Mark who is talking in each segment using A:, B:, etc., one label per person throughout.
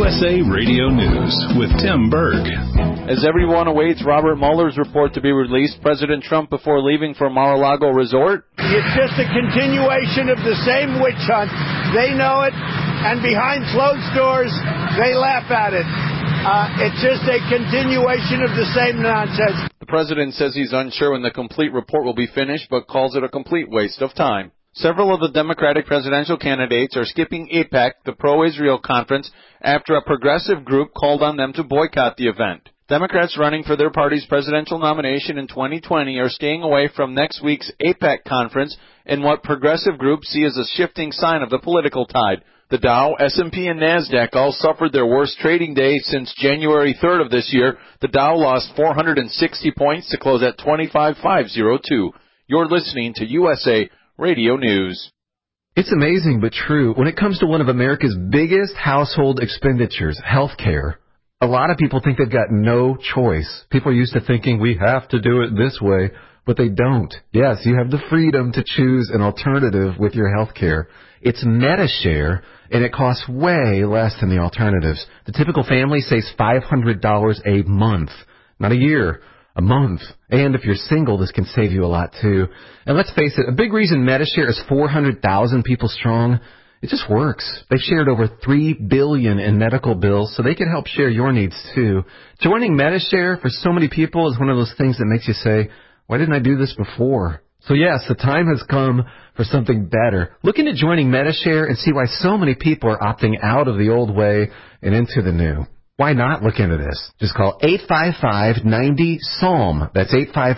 A: USA Radio News with Tim Berg.
B: As everyone awaits Robert Mueller's report to be released, President Trump, before leaving for Mar-a-Lago Resort,
C: it's just a continuation of the same witch hunt. They know it, and behind closed doors, they laugh at it. It's just a continuation of the same nonsense.
B: The president says he's unsure when the complete report will be finished, but calls it a complete waste of time. Several of the Democratic presidential candidates are skipping AIPAC, the pro-Israel conference, after a progressive group called on them to boycott the event. Democrats running for their party's presidential nomination in 2020 are staying away from next week's AIPAC conference in what progressive groups see as a shifting sign of the political tide. The Dow, S&P, and NASDAQ all suffered their worst trading day since January 3rd of this year. The Dow lost 460 points to close at 25,502. You're listening to USA Radio News.
D: It's amazing but true. When it comes to one of America's biggest household expenditures, health care, a lot of people think they've got no choice. People are used to thinking we have to do it this way, but they don't. Yes, you have the freedom to choose an alternative with your health care. It's Medi-Share, and it costs way less than the alternatives. The typical family saves $500 a month, not a year. A month. And if you're single, this can save you a lot, too. And let's face it, a big reason Medi-Share is 400,000 people strong, it just works. They've shared over $3 billion in medical bills, so they can help share your needs, too. Joining Medi-Share for so many people is one of those things that makes you say, why didn't I do this before? So, yes, the time has come for something better. Look into joining Medi-Share and see why so many people are opting out of the old way and into the new. Why not look into this? Just call 855-90-PSALM. That's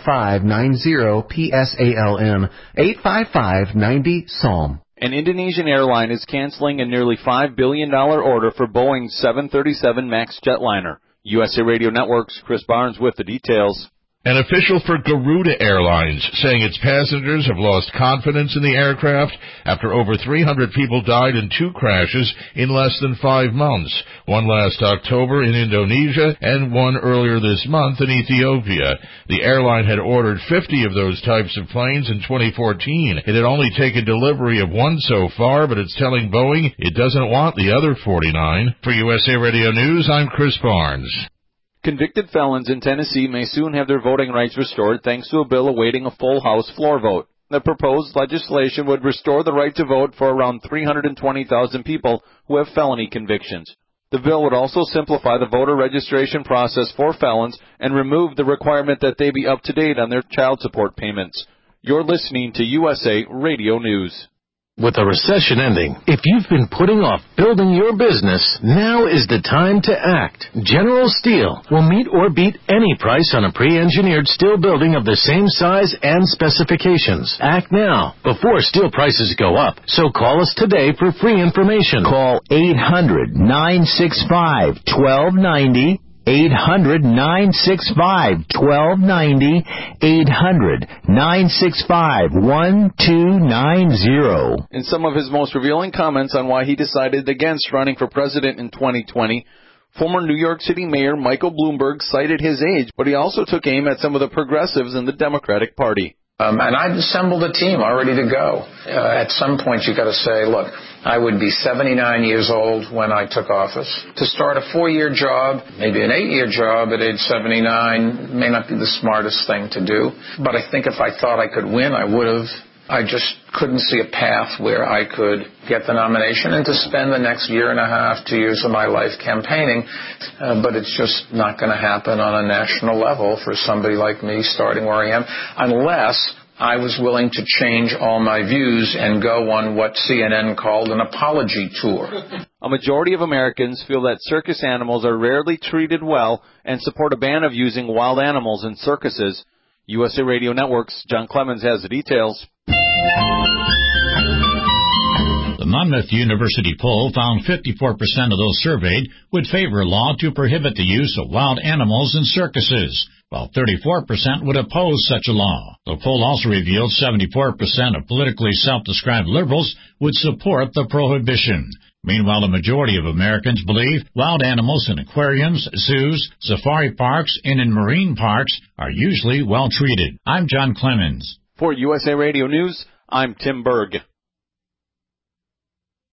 D: 855-90-PSALM. 855-90-PSALM.
B: An Indonesian airline is canceling a nearly $5 billion order for Boeing's 737 MAX jetliner. USA Radio Network's Chris Barnes with the details.
E: An official for Garuda Airlines saying its passengers have lost confidence in the aircraft after over 300 people died in 2 crashes in less than 5 months, one last October in Indonesia and one earlier this month in Ethiopia. The airline had ordered 50 of those types of planes in 2014. It had only taken delivery of one so far, but it's telling Boeing it doesn't want the other 49. For USA Radio News, I'm Chris Barnes.
B: Convicted felons in Tennessee may soon have their voting rights restored thanks to a bill awaiting a full House floor vote. The proposed legislation would restore the right to vote for around 320,000 people who have felony convictions. The bill would also simplify the voter registration process for felons and remove the requirement that they be up to date on their child support payments. You're listening to USA Radio News.
F: With a recession ending, if you've been putting off building your business, now is the time to act. General Steel will meet or beat any price on a pre-engineered steel building of the same size and specifications. Act now, before steel prices go up. So call us today for free information. Call 800-965-1290. 800-965-1290, 800-965-1290.
B: In some of his most revealing comments on why he decided against running for president in 2020, former New York City Mayor Michael Bloomberg cited his age, but he also took aim at some of the progressives in the Democratic Party.
G: And I've assembled a team all ready to go. At some point, you've got to say, look, I would be 79 years old when I took office. To start a 4-year job, maybe an 8-year job at age 79 may not be the smartest thing to do. But I think if I thought I could win, I would have. I just couldn't see a path where I could get the nomination and to spend the next year and a half, 2 years of my life campaigning. But it's just not going to happen on a national level for somebody like me starting where I am, unless I was willing to change all my views and go on what CNN called an apology tour.
B: A majority of Americans feel that circus animals are rarely treated well and support a ban of using wild animals in circuses. USA Radio Network's John Clemens has the details.
H: The Monmouth University poll found 54% of those surveyed would favor a law to prohibit the use of wild animals in circuses, while 34% would oppose such a law. The poll also revealed 74% of politically self-described liberals would support the prohibition. Meanwhile, a majority of Americans believe wild animals in aquariums, zoos, safari parks, and in marine parks are usually well treated. I'm John Clemens.
B: For USA Radio News, I'm Tim Berg.